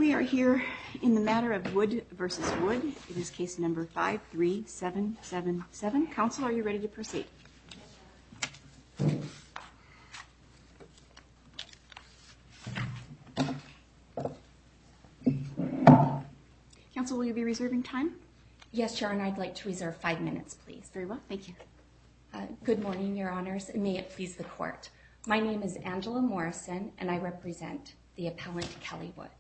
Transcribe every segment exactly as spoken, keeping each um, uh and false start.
We are here in the matter of Wood versus Wood. It is case number five three seven seven seven. Counsel, are you ready to proceed? Counsel, will you be reserving time? Yes, Your Honor, I'd like to reserve five minutes, please. Very well, thank you. Uh, good morning, Your Honors, and may it please the Court. My name is Angela Morrison, and I represent the appellant Kelly Wood.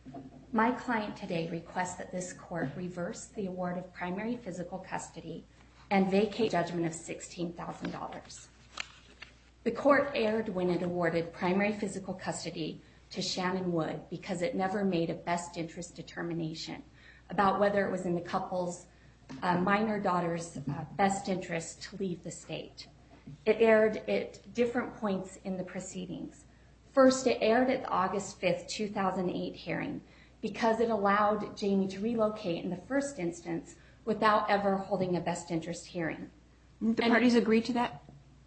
My client today requests that this Court reverse the award of primary physical custody and vacate judgment of sixteen thousand dollars. The Court erred when it awarded primary physical custody to Shannon Wood because it never made a best interest determination about whether it was in the couple's uh, minor daughter's uh, best interest to leave the state. It erred at different points in the proceedings. First, it erred at the August fifth, two thousand eight hearing because it allowed Jamie to relocate in the first instance without ever holding a best interest hearing. The and parties agreed to that?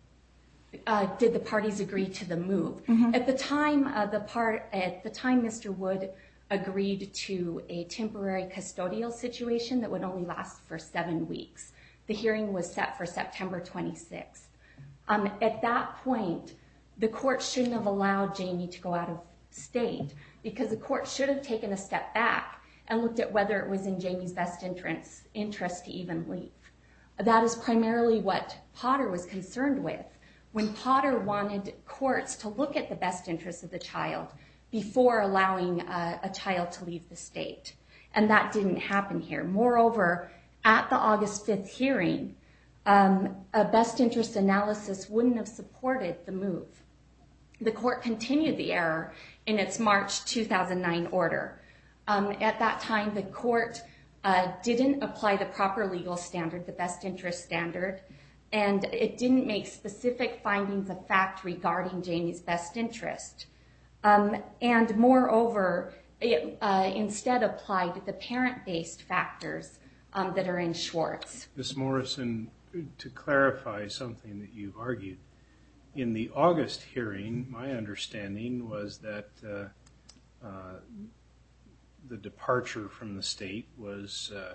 Uh, did the parties agree to the move? Mm-hmm. At the time, uh, the part at the time, Mister Wood agreed to a temporary custodial situation that would only last for seven weeks. The hearing was set for September twenty-sixth. Um, at that point, the court shouldn't have allowed Jamie to go out of state because the court should have taken a step back and looked at whether it was in Jamie's best interest, interest to even leave. That is primarily what Potter was concerned with when Potter wanted courts to look at the best interest of the child before allowing uh, a child to leave the state. And that didn't happen here. Moreover, at the August fifth hearing, um, a best interest analysis wouldn't have supported the move. The court continued the error in its March two thousand nine order. Um, at that time, the court uh, didn't apply the proper legal standard, the best interest standard, and it didn't make specific findings of fact regarding Jamie's best interest. Um, and moreover, it uh, instead applied the parent-based factors um, that are in Schwartz. Miz Morrison, to clarify something that you've argued, in the August hearing, my understanding was that uh, uh, the departure from the state was uh,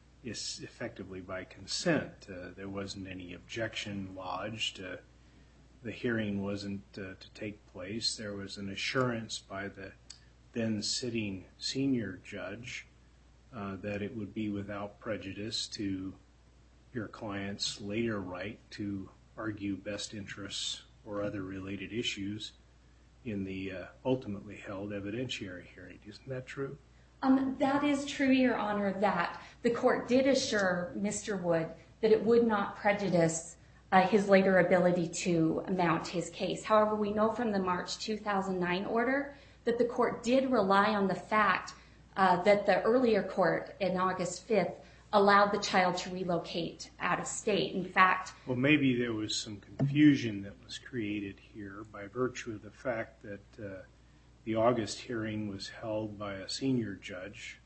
is effectively by consent. Uh, there wasn't any objection lodged. Uh, the hearing wasn't uh, to take place. There was an assurance by the then sitting senior judge uh, that it would be without prejudice to your client's later right to argue best interests or other related issues in the uh, ultimately held evidentiary hearing. Isn't that true? Um, that is true, Your Honor, that the court did assure Mister Wood that it would not prejudice uh, his later ability to mount his case. However, we know from the March two thousand nine order that the court did rely on the fact uh, that the earlier court in August fifth allowed the child to relocate out of state. In fact... Well, maybe there was some confusion that was created here by virtue of the fact that uh, the August hearing was held by a senior judge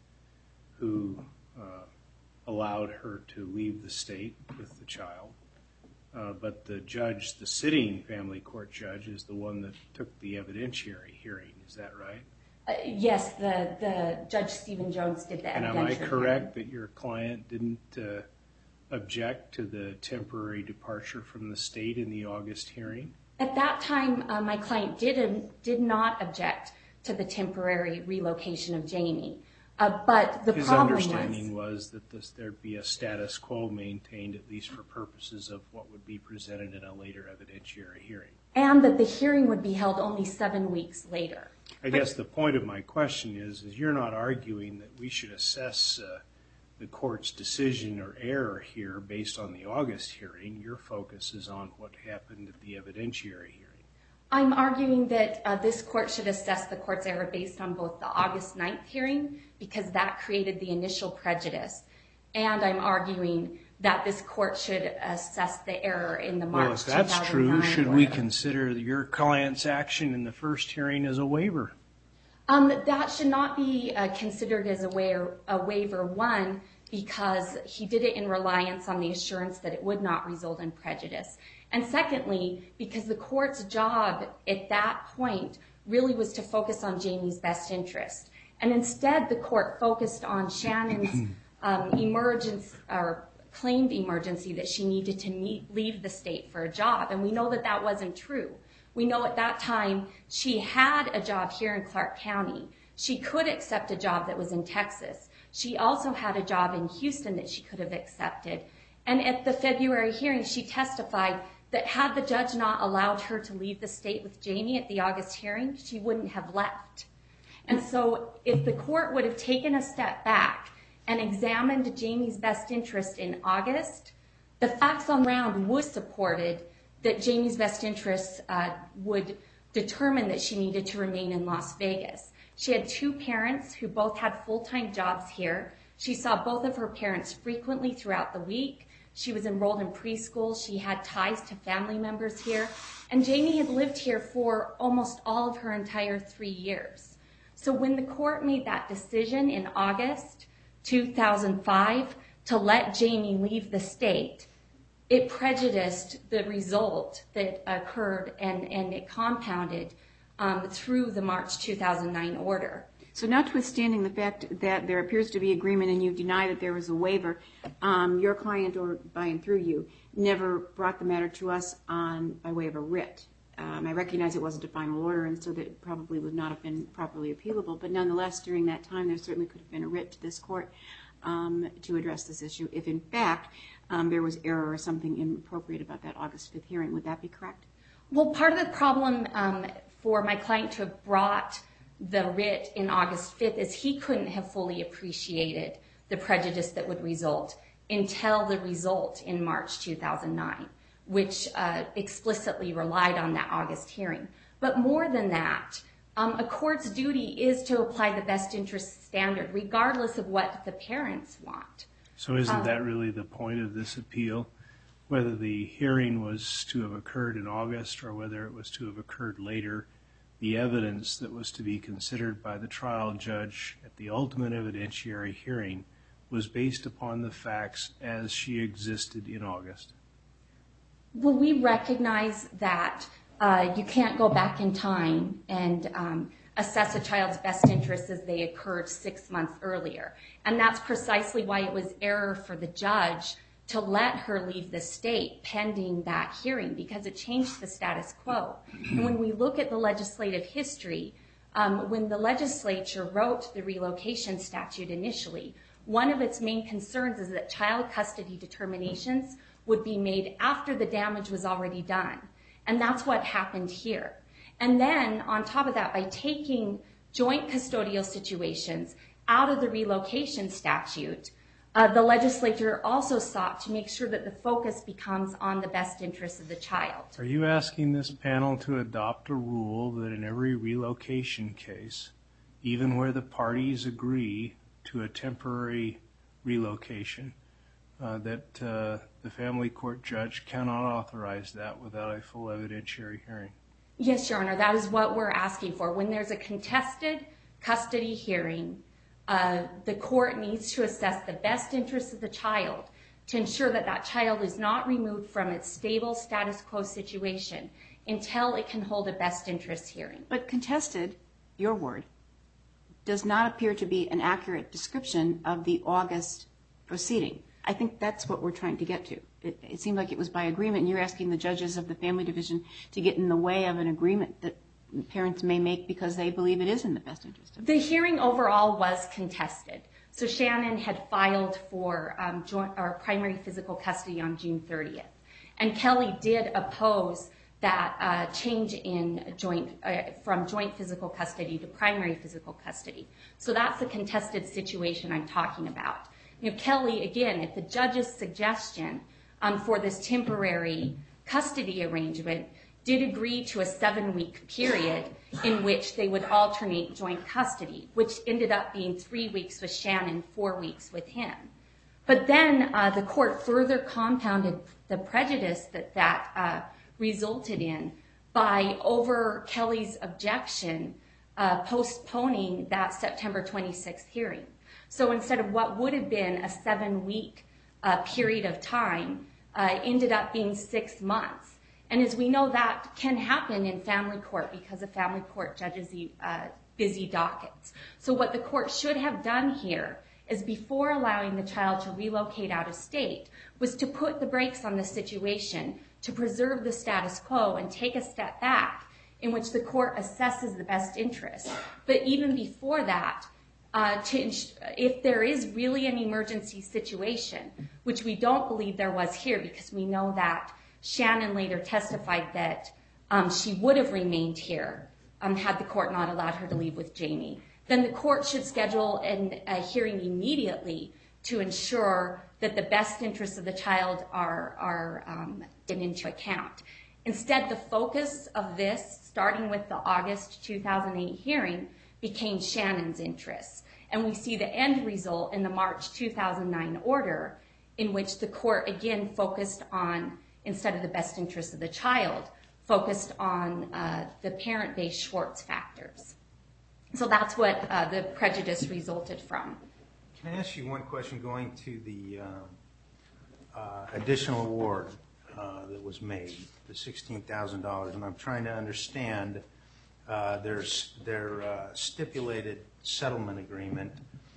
who uh, allowed her to leave the state with the child. Uh, but the judge, the sitting family court judge, is the one that took the evidentiary hearing. Is that right? Uh, yes, the, the Judge Stephen Jones did the evidentiary hearing. And am I correct hearing. that your client didn't uh, object to the temporary departure from the state in the August hearing? At that time, uh, my client did, did not object to the temporary relocation of Jamie. Uh, but the His problem understanding was, was that this, there'd be a status quo maintained, at least for purposes of what would be presented in a later evidentiary hearing. And that the hearing would be held only seven weeks later. I guess the point of my question is, is you're not arguing that we should assess uh, the court's decision or error here based on the August hearing. Your focus is on what happened at the evidentiary hearing. I'm arguing that uh, this court should assess the court's error based on both the August ninth hearing, because that created the initial prejudice, and I'm arguing that this court should assess the error in the March two thousand nine Well, if that's true, should order. we consider your client's action in the first hearing as a waiver? Um, that should not be uh, considered as a, wa- a waiver, one, because he did it in reliance on the assurance that it would not result in prejudice. And secondly, because the court's job at that point really was to focus on Jamie's best interest. And instead, the court focused on Shannon's um, emergence or claimed emergency that she needed to meet, leave the state for a job. And we know that that wasn't true. We know at that time she had a job here in Clark County. She could accept a job that was in Texas. She also had a job in Houston that she could have accepted. And at the February hearing, she testified that had the judge not allowed her to leave the state with Jamie at the August hearing, she wouldn't have left. And so if the court would have taken a step back and examined Jamie's best interest in August, the facts on ground would have supported that Jamie's best interests uh, would determine that she needed to remain in Las Vegas. She had two parents who both had full-time jobs here. She saw both of her parents frequently throughout the week. She was enrolled in preschool. She had ties to family members here. And Jamie had lived here for almost all of her entire three years. So when the court made that decision in August two thousand five to let Jamie leave the state, it prejudiced the result that occurred and, and it compounded um, through the March two thousand nine order. So notwithstanding the fact that there appears to be agreement and you deny that there was a waiver, um, your client, or by and through you, never brought the matter to us on by way of a writ. Um, I recognize it wasn't a final order, and so that it probably would not have been properly appealable, but nonetheless, during that time, there certainly could have been a writ to this court um, to address this issue if, in fact, um, there was error or something inappropriate about that August fifth hearing. Would that be correct? Well, part of the problem um, for my client to have brought the writ in August fifth is he couldn't have fully appreciated the prejudice that would result until the result in March two thousand nine, which uh, explicitly relied on that August hearing. But more than that, um, a court's duty is to apply the best interest standard, regardless of what the parents want. So isn't Um, that really the point of this appeal? Whether the hearing was to have occurred in August or whether it was to have occurred later, the evidence that was to be considered by the trial judge at the ultimate evidentiary hearing was based upon the facts as she existed in August. Well, we recognize that uh, you can't go back in time and um, assess a child's best interests as they occurred six months earlier. And that's precisely why it was error for the judge to let her leave the state pending that hearing, because it changed the status quo. And when we look at the legislative history, um, when the legislature wrote the relocation statute initially, one of its main concerns is that child custody determinations would be made after the damage was already done. And that's what happened here. And then on top of that, by taking joint custodial situations out of the relocation statute, uh, the legislature also sought to make sure that the focus becomes on the best interests of the child. Are you asking this panel to adopt a rule that in every relocation case, even where the parties agree to a temporary relocation, uh, that uh, the family court judge cannot authorize that without a full evidentiary hearing? Yes, Your Honor, that is what we're asking for. When there's a contested custody hearing, uh, the court needs to assess the best interests of the child to ensure that that child is not removed from its stable status quo situation until it can hold a best interest hearing. But contested, your word, does not appear to be an accurate description of the August proceeding. I think that's what we're trying to get to. It, it seemed like it was by agreement, and you're asking the judges of the family division to get in the way of an agreement that parents may make because they believe it is in the best interest of them. The hearing overall was contested. So Shannon had filed for um, joint or primary physical custody on June thirtieth. And Kelly did oppose that uh, change in joint uh, from joint physical custody to primary physical custody. So that's the contested situation I'm talking about. You know, Kelly, again, at the judge's suggestion um, for this temporary custody arrangement, did agree to a seven-week period in which they would alternate joint custody, which ended up being three weeks with Shannon, four weeks with him. But then uh, the court further compounded the prejudice that that uh, resulted in by, over Kelly's objection, uh, postponing that September twenty-sixth hearing. So instead of what would have been a seven-week uh, period of time, uh, ended up being six months. And as we know, that can happen in family court because a family court judge's uh, busy dockets. So what the court should have done here is, before allowing the child to relocate out of state, was to put the brakes on the situation, to preserve the status quo and take a step back in which the court assesses the best interest. But even before that, uh, to, if there is really an emergency situation, which we don't believe there was here, because we know that Shannon later testified that um, she would have remained here um, had the court not allowed her to leave with Jamie, then the court should schedule an, a hearing immediately to ensure that the best interests of the child are, are um, taken into account. Instead, the focus of this, starting with the August two thousand eight hearing, became Shannon's interests. And we see the end result in the March two thousand nine order, in which the court again focused on, instead of the best interests of the child, focused on uh, the parent-based Schwartz factors. So that's what uh, the prejudice resulted from. Can I ask you one question going to the uh, uh, additional award uh, that was made, the sixteen thousand dollars, and I'm trying to understand uh, there's their uh, stipulated settlement agreement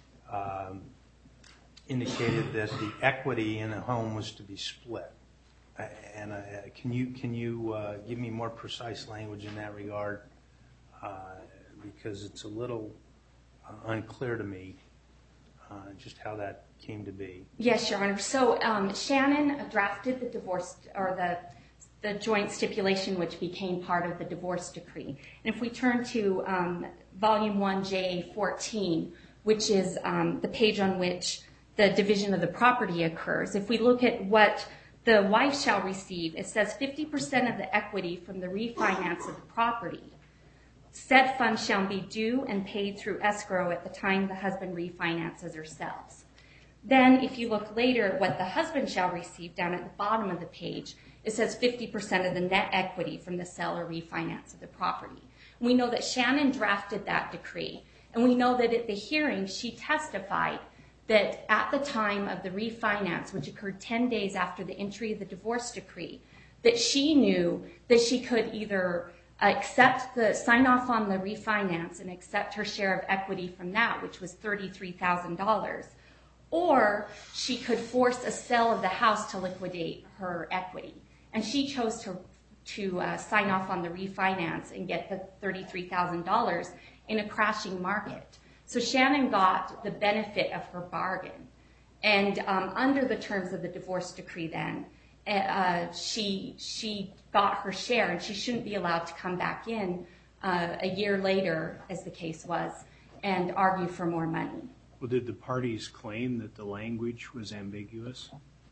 um, indicated that the equity in the home was to be split. Uh, and uh, can you can you uh, give me more precise language in that regard? Uh, because it's a little uh, unclear to me uh, just how that came to be. Yes, Your Honor. So um, Shannon drafted the divorce, or the the joint stipulation, which became part of the divorce decree. And if we turn to um, Volume one, J A fourteen, which is um, the page on which the division of the property occurs, if we look at what the wife shall receive, it says fifty percent of the equity from the refinance of the property. Said funds shall be due and paid through escrow at the time the husband refinances or sells. Then, if you look later at what the husband shall receive, down at the bottom of the page, it says fifty percent of the net equity from the sale or refinance of the property. We know that Shannon drafted that decree, and we know that at the hearing she testified that at the time of the refinance, which occurred ten days after the entry of the divorce decree, that she knew that she could either accept the sign off on the refinance and accept her share of equity from that, which was thirty-three thousand dollars, or she could force a sale of the house to liquidate her equity. And she chose to, to uh, sign off on the refinance and get the thirty-three thousand dollars in a crashing market. So Shannon got the benefit of her bargain. And um, under the terms of the divorce decree then, uh, she, she got her share, and she shouldn't be allowed to come back in uh, a year later, as the case was, and argue for more money. Well, did the parties claim that the language was ambiguous?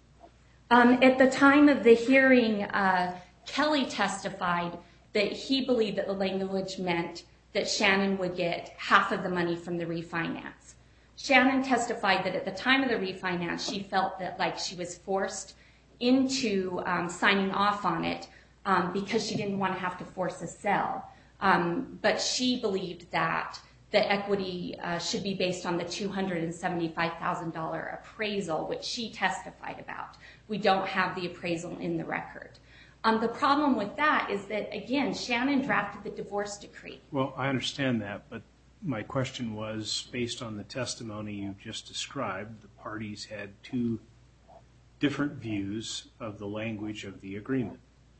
Um, at the time of the hearing, uh, Kelly testified that he believed that the language meant that Shannon would get half of the money from the refinance. Shannon testified that at the time of the refinance, she felt that like she was forced into um, signing off on it um, because she didn't want to have to force a sale. Um, but she believed that the equity uh, should be based on the two hundred seventy-five thousand dollars appraisal, which she testified about. We don't have the appraisal in the record. Um, the problem with that is that, again, Shannon drafted the divorce decree. Well, I understand that, but my question was, based on the testimony you just described, the parties had two different views of the language of the agreement.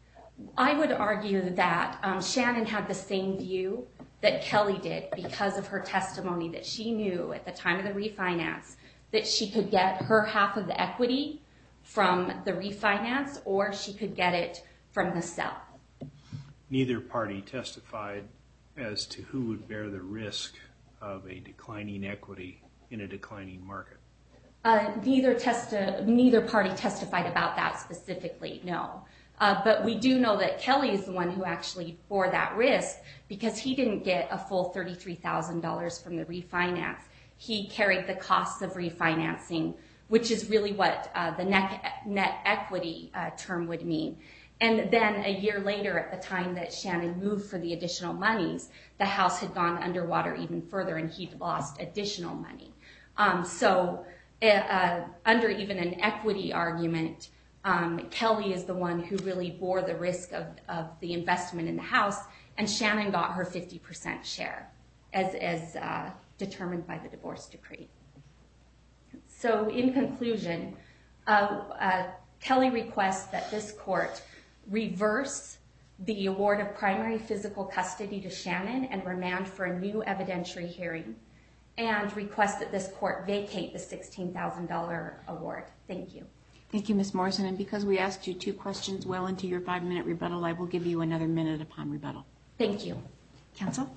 I would argue that um, Shannon had the same view that Kelly did because of her testimony, that she knew at the time of the refinance that she could get her half of the equity from the refinance, or she could get it from the sale. Neither party testified as to who would bear the risk of a declining equity in a declining market. Uh, neither, testi- neither party testified about that specifically, no. Uh, but we do know that Kelly is the one who actually bore that risk because he didn't get a full thirty-three thousand dollars from the refinance. He carried the costs of refinancing, which is really what uh, the net, net equity uh, term would mean. And then a year later, at the time that Shannon moved for the additional monies, the house had gone underwater even further and he'd lost additional money. Um, so uh, under even an equity argument, um, Kelly is the one who really bore the risk of, of the investment in the house, and Shannon got her fifty percent share. as, as uh, determined by the divorce decree. So in conclusion, uh, uh, Kelly requests that this court reverse the award of primary physical custody to Shannon and remand for a new evidentiary hearing, and request that this court vacate the sixteen thousand dollars award. Thank you. Thank you, Miz Morrison. And because we asked you two questions well into your five-minute rebuttal, I will give you another minute upon rebuttal. Thank you. Counsel?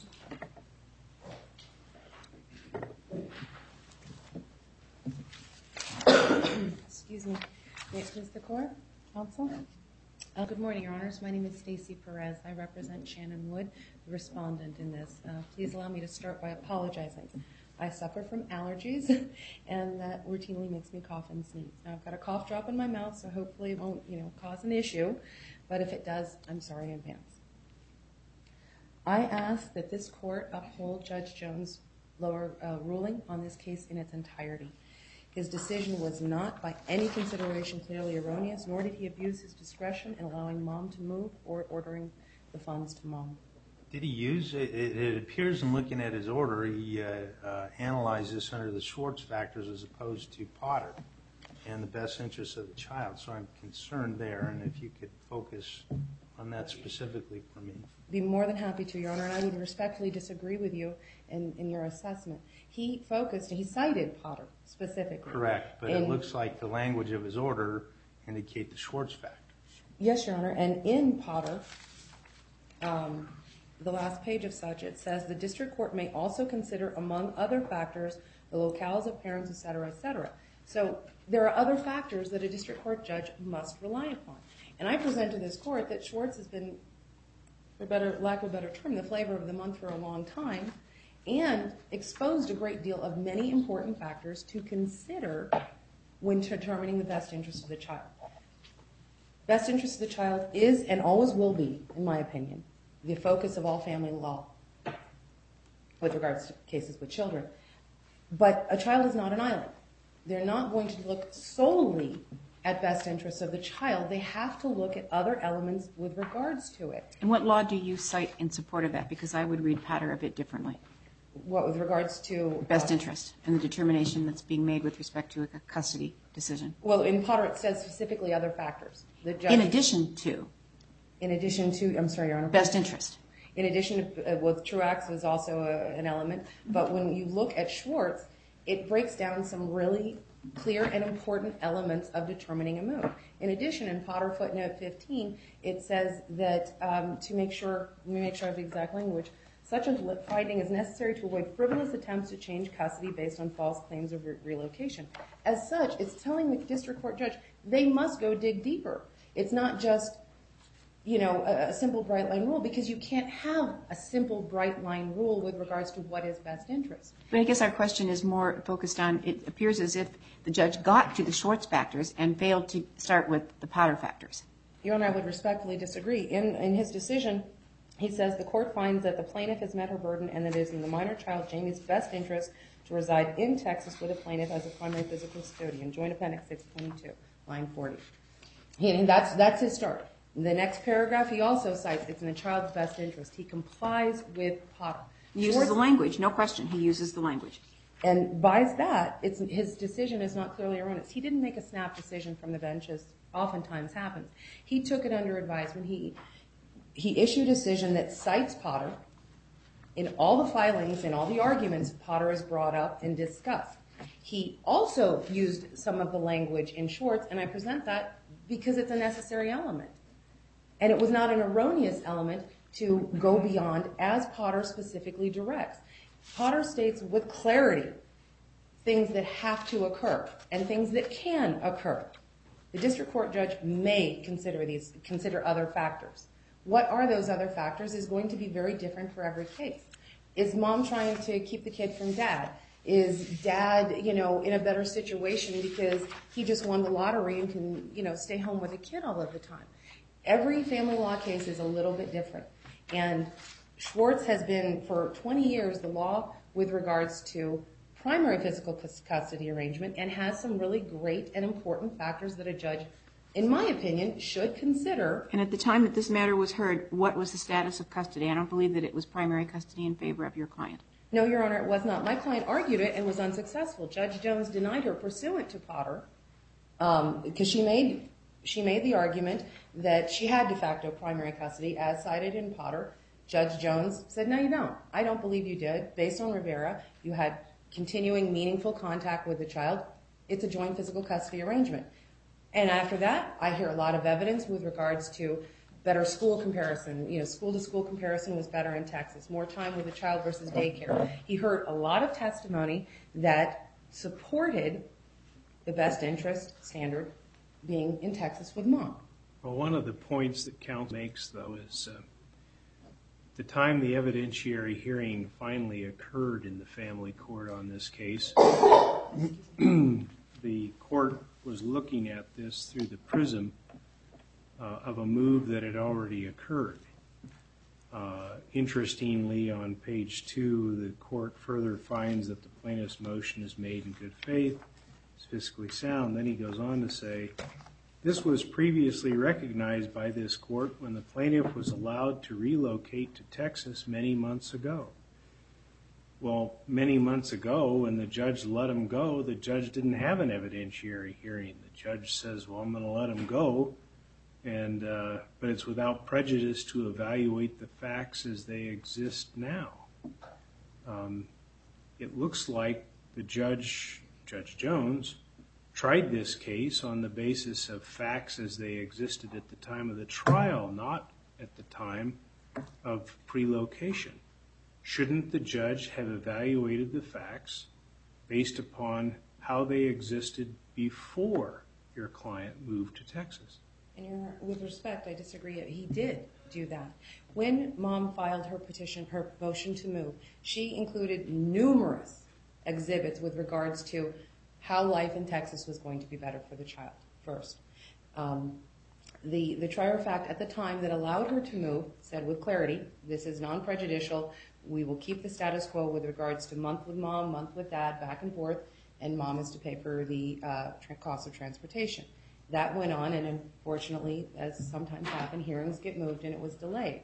Excuse me. May it please the court, counsel? Uh, good morning, Your Honors. My name is Stacey Perez. I represent Shannon Wood, the respondent in this. Uh, please allow me to start by apologizing. I suffer from allergies, and that routinely makes me cough and sneeze. Now, I've got a cough drop in my mouth, so hopefully it won't, you know, cause an issue. But if it does, I'm sorry in advance. I ask that this court uphold Judge Jones' lower uh, ruling on this case in its entirety. His decision was not by any consideration clearly erroneous, nor did he abuse his discretion in allowing Mom to move or ordering the funds to Mom. Did he use, it, it appears in looking at his order, he uh, uh, analyzed this under the Schwartz factors as opposed to Potter and the best interests of the child. So I'm concerned there, and if you could focus on that specifically for me. Be more than happy to, Your Honor, and I would respectfully disagree with you in, in your assessment. He focused, he cited Potter specifically. Correct, but and it looks like the language of his order indicate the Schwartz factors. Yes, Your Honor, and in Potter, um, the last page of such, it says the district court may also consider, among other factors, the locales of parents, et cetera, et cetera. So there are other factors that a district court judge must rely upon. And I present to this court that Schwartz has been, for better, lack of a better term, the flavor of the month for a long time, and exposed a great deal of many important factors to consider when determining the best interest of the child. Best interest of the child is and always will be, in my opinion, the focus of all family law with regards to cases with children. But a child is not an island. They're not going to look solely at best interests of the child. They have to look at other elements with regards to it. And what law do you cite in support of that? Because I would read Potter a bit differently. What, with regards to... Best uh, interest and the determination that's being made with respect to a custody decision. Well, in Potter it says specifically other factors. The judge, In addition to in addition to, I'm sorry, Your Honor. best interest. In addition to, uh, with Truax is also a, an element. But when you look at Schwartz, it breaks down some really clear and important elements of determining a move. In addition, in Potter footnote fifteen, it says that um, to make sure, let me make sure I have the exact language, such a finding is necessary to avoid frivolous attempts to change custody based on false claims of re- relocation. As such, it's telling the district court judge they must go dig deeper. It's not just, you know, a, a simple bright line rule, because you can't have a simple bright line rule with regards to what is best interest. But I guess our question is more focused on, it appears as if the judge got to the Schwartz factors and failed to start with the Potter factors. Your Honor, I would respectfully disagree. In, in his decision, he says the court finds that the plaintiff has met her burden and that it is in the minor child Jamie's best interest to reside in Texas with the plaintiff as a primary physical custodian. Joint Appendix six twenty-two, line forty. He, and that's, that's his start. In the next paragraph, he also cites it's in the child's best interest. He complies with Potter. He uses Schwartz, the language, no question. He uses the language. and by that, it's, his decision is not clearly erroneous. He didn't make a snap decision from the bench, as oftentimes happens. He took it under advisement. He He issued a decision that cites Potter in all the filings and all the arguments Potter has brought up and discussed. He also used some of the language in Schwartz, and I present that because it's a necessary element. And it was not an erroneous element to go beyond, as Potter specifically directs. Potter states with clarity things that have to occur and things that can occur. The district court judge may consider these, consider other factors. What are those other factors is going to be very different for every case. Is mom trying to keep the kid from dad? Is dad, you know, in a better situation because he just won the lottery and can, you know, stay home with the kid all of the time? Every family law case is a little bit different. And Schwartz has been, for twenty years, the law with regards to primary physical custody arrangement, and has some really great and important factors that a judge in my opinion, should consider. And at the time that this matter was heard, what was the status of custody? I don't believe that it was primary custody in favor of your client. No, Your Honor, it was not. My client argued it and was unsuccessful. Judge Jones denied her pursuant to Potter um, because she made she made the argument that she had de facto primary custody as cited in Potter. Judge Jones said, no, you don't. I don't believe you did. Based on Rivera, you had continuing meaningful contact with the child. It's a joint physical custody arrangement. And after that, I hear a lot of evidence with regards to better school comparison. You know, school-to-school comparison was better in Texas. More time with the child versus daycare. He heard a lot of testimony that supported the best interest standard being in Texas with mom. Well, one of the points that counsel makes, though, is uh, the time the evidentiary hearing finally occurred in the family court on this case, the court was looking at this through the prism uh, of a move that had already occurred. Uh, interestingly, on page two, the court further finds that the plaintiff's motion is made in good faith, is fiscally sound. Then he goes on to say, this was previously recognized by this court when the plaintiff was allowed to relocate to Texas many months ago. Well, many months ago, when the judge let him go, the judge didn't have an evidentiary hearing. The judge says, well, I'm going to let him go, and uh, but it's without prejudice to evaluate the facts as they exist now. Um, it looks like the judge, Judge Jones, tried this case on the basis of facts as they existed at the time of the trial, not at the time of pre-location. Shouldn't the judge have evaluated the facts based upon how they existed before your client moved to Texas? And your, with respect, I disagree. He did do that. When mom filed her petition, her motion to move, she included numerous exhibits with regards to how life in Texas was going to be better for the child first. Um, the, the trier of fact at the time that allowed her to move said with clarity, this is non-prejudicial. We will keep the status quo with regards to month with mom, month with dad, back and forth, and mom is to pay for the uh, tra- cost of transportation. That went on, and unfortunately, as sometimes happen, hearings get moved and it was delayed.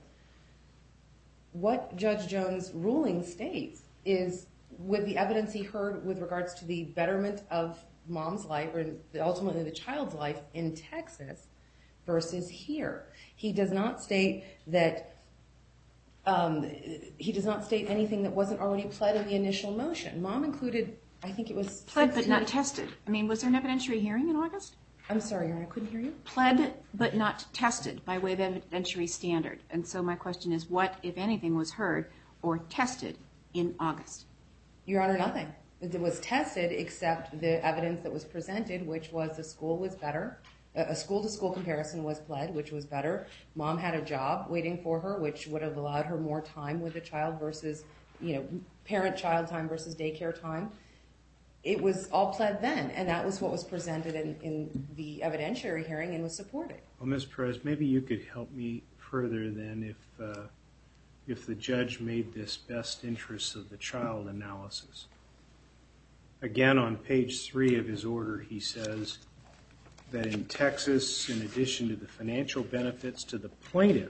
What Judge Jones' ruling states is, with the evidence he heard with regards to the betterment of mom's life, or ultimately the child's life in Texas versus here, he does not state that um, he does not state anything that wasn't already pled in the initial motion. Mom included, I think it was pled but not tested. I mean, was there an evidentiary hearing in August? I'm sorry, Your Honor, I couldn't hear you. Pled but not tested by way of evidentiary standard. And so my question is, what, if anything, was heard or tested in August? Your Honor, nothing. It was tested except the evidence that was presented, which was the school was better. A school-to-school comparison was pled, which was better. Mom had a job waiting for her, which would have allowed her more time with the child versus, you know, parent-child time versus daycare time. It was all pled then, and that was what was presented in, in the evidentiary hearing and was supported. Well, Miz Perez, maybe you could help me further then if uh, if the judge made this best interests of the child analysis. Again, on page three of his order, he says that in Texas, in addition to the financial benefits to the plaintiff,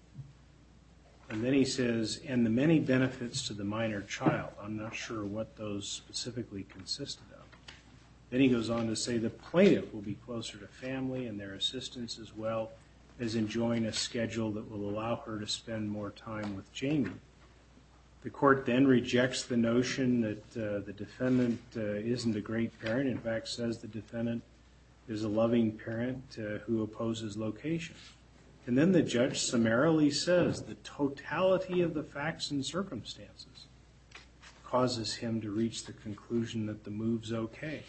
and then he says, and the many benefits to the minor child. I'm not sure what those specifically consisted of. Then he goes on to say the plaintiff will be closer to family and their assistance, as well as enjoying a schedule that will allow her to spend more time with Jamie. The court then rejects the notion that uh, the defendant uh, isn't a great parent. In fact, says the defendant is a loving parent uh, who opposes location. And then the judge summarily says the totality of the facts and circumstances causes him to reach the conclusion that the move's okay.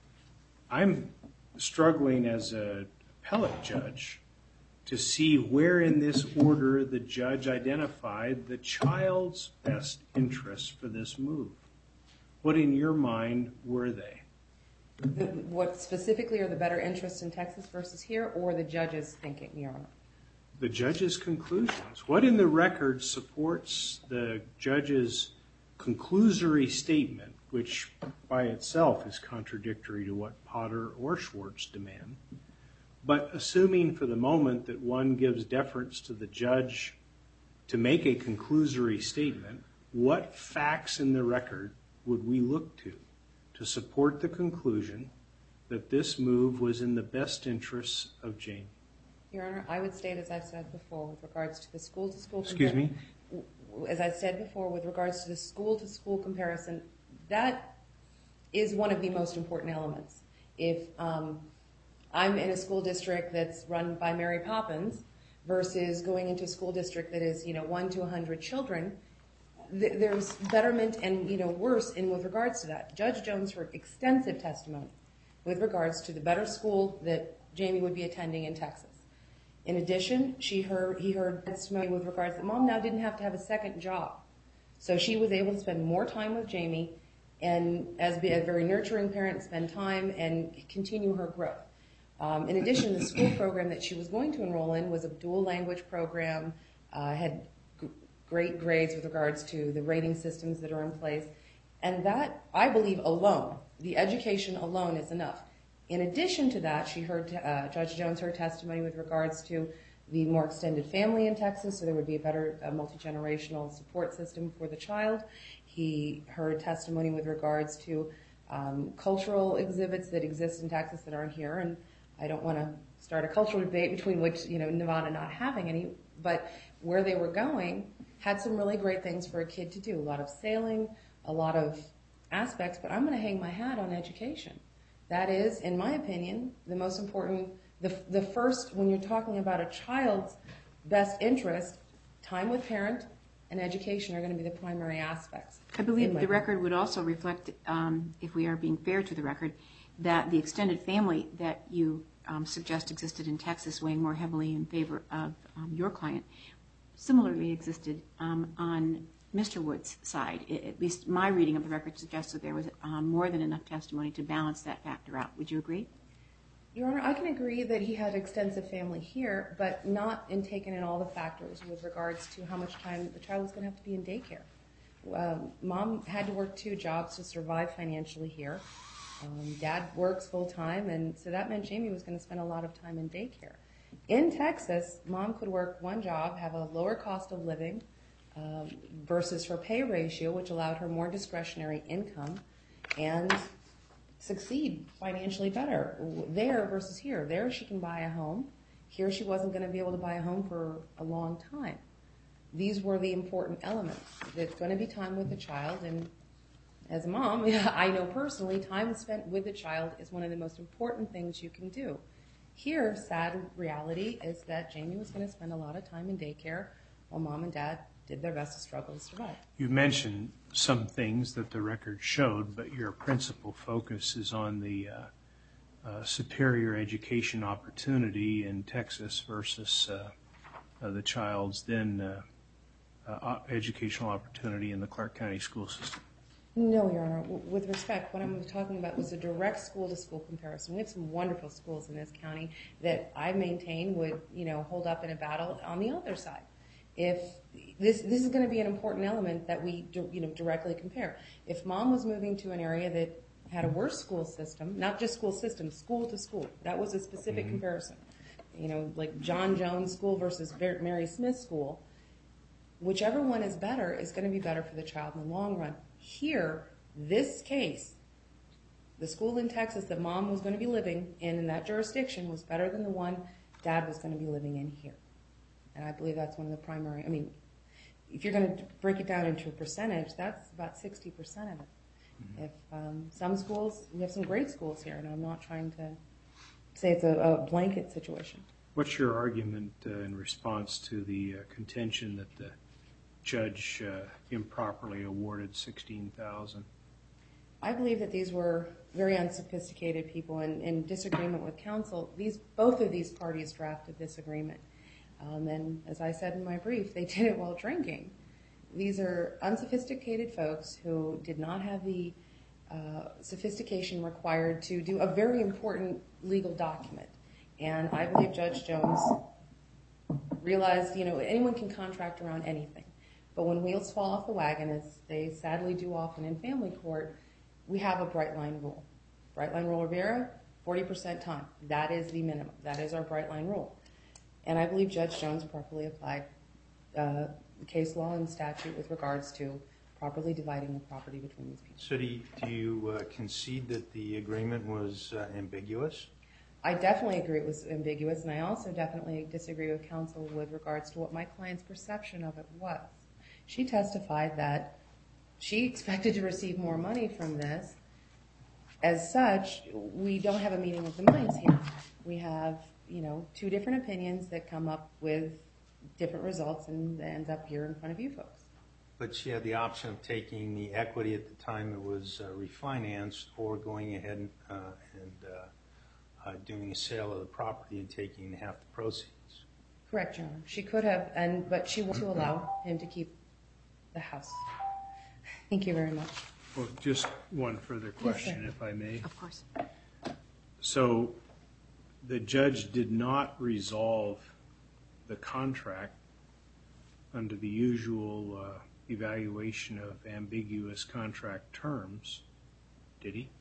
I'm struggling as an appellate judge to see where in this order the judge identified the child's best interests for this move. What in your mind were they? The, what specifically are the better interests in Texas versus here, or the judge's thinking, Your Honor? The judge's conclusions. What in the record supports the judge's conclusory statement, which by itself is contradictory to what Potter or Schwartz demand? But assuming for the moment that one gives deference to the judge to make a conclusory statement, what facts in the record would we look to to support the conclusion that this move was in the best interests of Jamie? Your Honor, I would state, as I've said before, with regards to the school-to-school... Excuse me? As I said before, with regards to the school-to-school comparison, that is one of the most important elements. If um, I'm in a school district that's run by Mary Poppins versus going into a school district that is, you know, one to a hundred children, th- there's betterment and, you know, worse in with regards to that. Judge Jones heard extensive testimony with regards to the better school that Jamie would be attending in Texas. In addition, she heard he heard testimony with regards that Mom now didn't have to have a second job. So she was able to spend more time with Jamie and, as a very nurturing parent, spend time and continue her growth. Um, in addition, the school program that she was going to enroll in was a dual language program, uh, had g- great grades with regards to the rating systems that are in place. And that, I believe, alone, the education alone is enough. In addition to that, she heard, uh, Judge Jones heard testimony with regards to the more extended family in Texas, so there would be a better uh, multi-generational support system for the child. He heard testimony with regards to um, cultural exhibits that exist in Texas that aren't here, and I don't want to start a cultural debate between which, you know, Nevada not having any, but where they were going had some really great things for a kid to do. A lot of sailing, a lot of aspects, but I'm going to hang my hat on education. That is, in my opinion, the most important, the, the first, when you're talking about a child's best interest, time with parent and education are going to be the primary aspects. I believe the record would also reflect, um, if we are being fair to the record, that the extended family that you um, suggest existed in Texas, weighing more heavily in favor of um, your client, similarly existed um, on Mister Wood's side. It, at least my reading of the record suggests that there was um, more than enough testimony to balance that factor out. Would you agree? Your Honor, I can agree that he had extensive family here, but not in taking in all the factors with regards to how much time the child was going to have to be in daycare. Um, Mom had to work two jobs to survive financially here. Um, Dad works full-time, and so that meant Jamie was going to spend a lot of time in daycare. In Texas, Mom could work one job, have a lower cost of living, um, versus her pay ratio, which allowed her more discretionary income, and succeed financially better there versus here. There she can buy a home. Here she wasn't going to be able to buy a home for a long time. These were the important elements. It's going to be time with the child, and as a mom, I know personally, time spent with the child is one of the most important things you can do. Here, sad reality is that Jamie was going to spend a lot of time in daycare while Mom and Dad did their best to struggle to survive. You mentioned some things that the record showed, but your principal focus is on the uh, uh, superior education opportunity in Texas versus uh, uh, the child's then uh, uh, educational opportunity in the Clark County school system. No, Your Honor. W- With respect, what I'm talking about was a direct school-to-school comparison. We have some wonderful schools in this county that I maintain would, you know, hold up in a battle on the other side. If this this is going to be an important element that we, you know, directly compare. If Mom was moving to an area that had a worse school system, not just school system, school to school, that was a specific mm-hmm. comparison. You know, like John Jones School versus Mary Smith School. Whichever one is better is going to be better for the child in the long run. Here, this case, the school in Texas that Mom was going to be living in in that jurisdiction was better than the one Dad was going to be living in here. And I believe that's one of the primary, I mean, if you're going to break it down into a percentage, that's about sixty percent of it. Mm-hmm. If um, some schools, we have some great schools here, and I'm not trying to say it's a, a blanket situation. What's your argument uh, in response to the uh, contention that the judge uh, improperly awarded sixteen thousand dollars? I believe that these were very unsophisticated people, and in disagreement with counsel, these both of these parties drafted this agreement. Um, and as I said in my brief, they did it while drinking. These are unsophisticated folks who did not have the uh, sophistication required to do a very important legal document. And I believe Judge Jones realized, you know, anyone can contract around anything. But when wheels fall off the wagon, as they sadly do often in family court, we have a bright line rule. Bright line rule Rivera, forty percent time. That is the minimum. That is our bright line rule. And I believe Judge Jones properly applied uh, case law and statute with regards to properly dividing the property between these people. So do you, do you uh, concede that the agreement was uh, ambiguous? I definitely agree it was ambiguous, and I also definitely disagree with counsel with regards to what my client's perception of it was. She testified that she expected to receive more money from this. As such, we don't have a meeting of the minds here. We have, you know, two different opinions that come up with different results and ends up here in front of you folks. But she had the option of taking the equity at the time it was uh, refinanced, or going ahead and, uh, and uh, uh, doing a sale of the property and taking half the proceeds. Correct, Your Honor. She could have, and but she wanted to allow him to keep the house. Thank you very much. Well, just one further question, Yes, if I may. Of course. So the judge did not resolve the contract under the usual uh, evaluation of ambiguous contract terms, did he?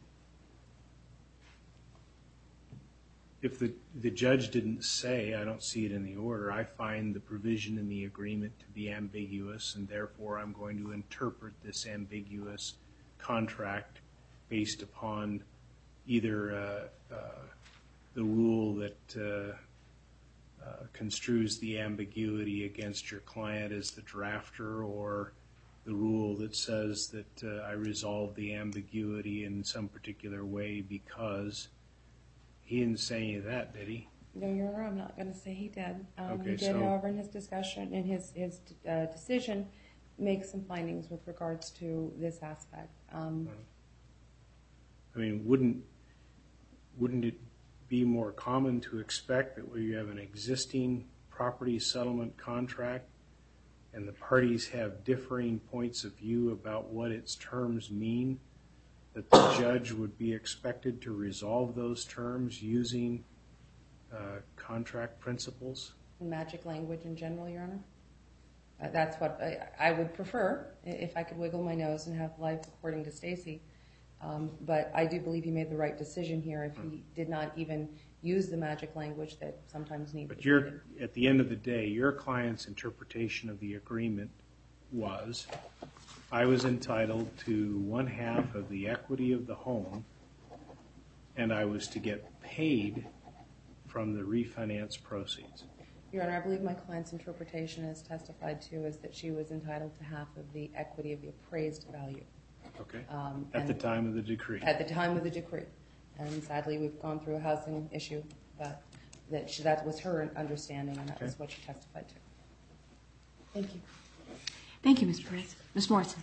If the, the judge didn't say, I don't see it in the order, I find the provision in the agreement to be ambiguous, and therefore I'm going to interpret this ambiguous contract based upon either uh, uh, the rule that uh, uh, construes the ambiguity against your client as the drafter, or the rule that says that uh, I resolve the ambiguity in some particular way because. He didn't say any of that, did he? No, Your Honor, I'm not going to say he did. Um, Okay, he did, so- however, in his discussion, in his, his uh, decision, make some findings with regards to this aspect. Um, I mean, wouldn't wouldn't it be more common to expect that where you have an existing property settlement contract and the parties have differing points of view about what its terms mean, that the judge would be expected to resolve those terms using uh, contract principles? magic language in general, Your Honor. Uh, that's what I, I would prefer, i- if I could wiggle my nose and have life according to Stacy. Um, but I do believe he made the right decision here if he did not even use the magic language that sometimes needs to But be you're, needed. at the end of the day, your client's interpretation of the agreement was, I was entitled to one half of the equity of the home, and I was to get paid from the refinance proceeds. Your Honor, I believe my client's interpretation, as testified to, is that she was entitled to half of the equity of the appraised value Okay? Um, At the and- time of the decree. at the time of the decree. And sadly, we've gone through a housing issue, but that she, that was her understanding, and that was Okay. what she testified to. Thank you. Thank you, Mister Perez. Miz Morrison.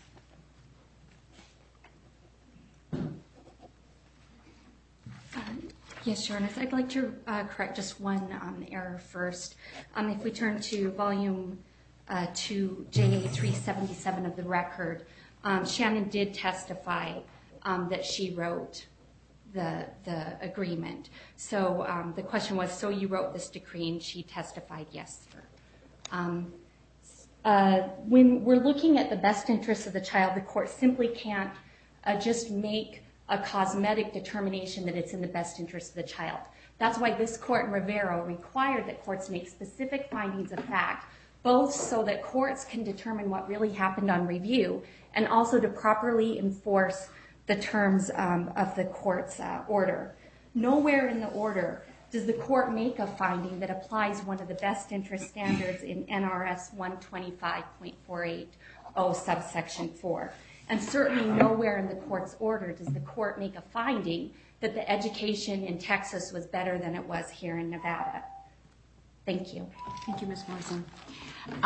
Yes, Your Honor. I'd like to uh, correct just one um, error first. Um, if we turn to volume uh, two, J A three seventy-seven of the record, um, Shannon did testify um, that she wrote the the agreement. So um, the question was, so you wrote this decree, and she testified, yes, sir. Um, uh, when we're looking at the best interests of the child, the court simply can't uh, just make a cosmetic determination that it's in the best interest of the child. That's why this court in Rivero required that courts make specific findings of fact, both so that courts can determine what really happened on review, and also to properly enforce the terms um, of the court's uh, order. Nowhere in the order does the court make a finding that applies one of the best interest standards in N R S one twenty-five point four eight zero subsection four. And certainly nowhere in the court's order does the court make a finding that the education in Texas was better than it was here in Nevada. Thank you. Thank you, Miz Morrison.